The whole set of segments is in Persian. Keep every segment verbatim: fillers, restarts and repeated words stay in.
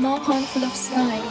small handful of slime.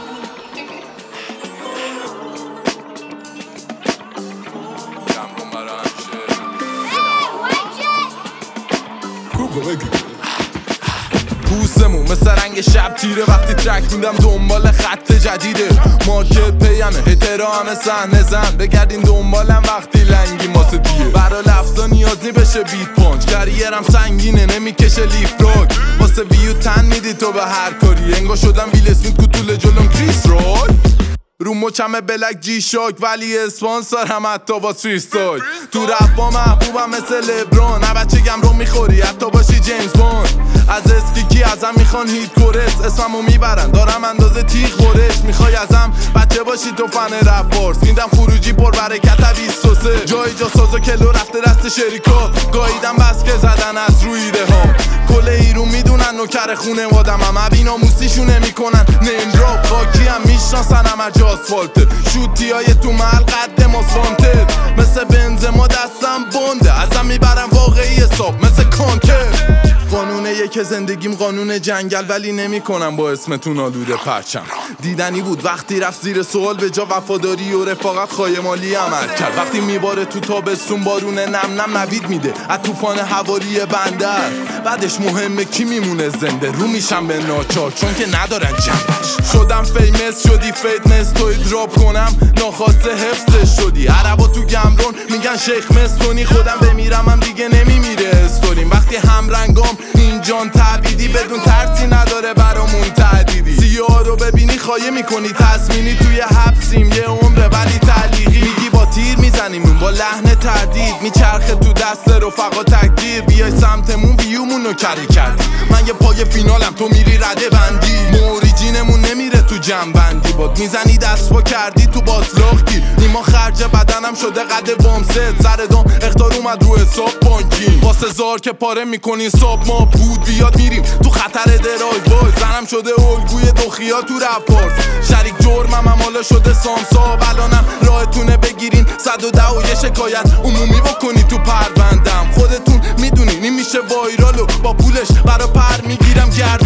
پوستمون مثل رنگ شب تیره وقتی ترک میدم دنبال خط جدیده مارکت پیمه هترا همه صحنه زن بگردین دنبالم وقتی لنگی ماسه دیه برا لفظا نیاز نی بشه بیت پانچ کریرم سنگینه نمیکشه لیف روک واسه ویو تن میدی تو به هر کاری انگار شدم ویل اسمیت کوتول جلوم کریس روی رو مچمه بلک جی شاک ولی اسپانسر هم حتی واس فریستایل تو رپ با محبوبم مثل لبران نه بچه گم رو میخوری حتی باشی جیمز بوند از اسکیکی ازم میخوان هیت کورس اسممو میبرن دارم اندازه تیغ برش میخوای ازم بچه باشی تو فن رپ بارس میدم خروجی پر برکت بیست و سه جای جا سازا کلو رفته دست شریکا گاییدم بس که زدن از روی ایده ها کل ایرون میدونن نوکر خونه وادم هم ابینا موسیشونه میکنن نمراب خاکی هم میشناسن هم از آسفالته شوتی های تو محل قد ماسفانتر مثل بنزما دستم بنده ازم میبرم واقعی حساب مثل کانتر قانون یک زندگیم قانون جنگل ولی نمی کنم با اسمتون آلوده پرچم دیدنی بود وقتی رفت زیر سوال به جا وفاداری و رفاقت خایمالی عمل کرد وقتی میباره تو تابستون بارون نم نم نوید میده از طوفان حوالی بندر بعدش مهمه کی میمونه زنده رو میشم به ناچار چون که ندارن جنبش شدم فیمس شدی فیتنس توی دراپ کنم ناخواسته حفظش شدی عربا تو گمرون میگن شیخ مستونی خودم بمیرم هم دیگه نمیمیره استوریم وقتی هم رنگام این جان تعبیدی بدون ترسی نداره برامون تعدیدی سیاه رو ببینی خایه میکنی تصمینی توی حبسیم یه عمره ولی تعلیقی میگی با تیر میزنیم با لحن تردید میچرخه تو دست رفقا تکدیر بیای سمتمون ویومون رو کری کردی من یه پای فینالم تو میری رده بندی موریجینمون نمیره تو جنبندی باد میزنی دست با کردی تو باطلاخی نیما خرج بدنم شده قد بامست سر دام اختار اومد رو حساب بانکی واسه زار که پاره میکنین صاب ما بود بیاد میریم تو خطر درای وای زنم شده الگوی دخیا تو رفارس شریک جرمم هم حالا شده سامسا الانم راهتونه بگیرین صد و ده و یه شکایت عمومی بکنی تو پروندم خودتون میدونین این میشه وایرالو با پولش برا پر میگیرم گرد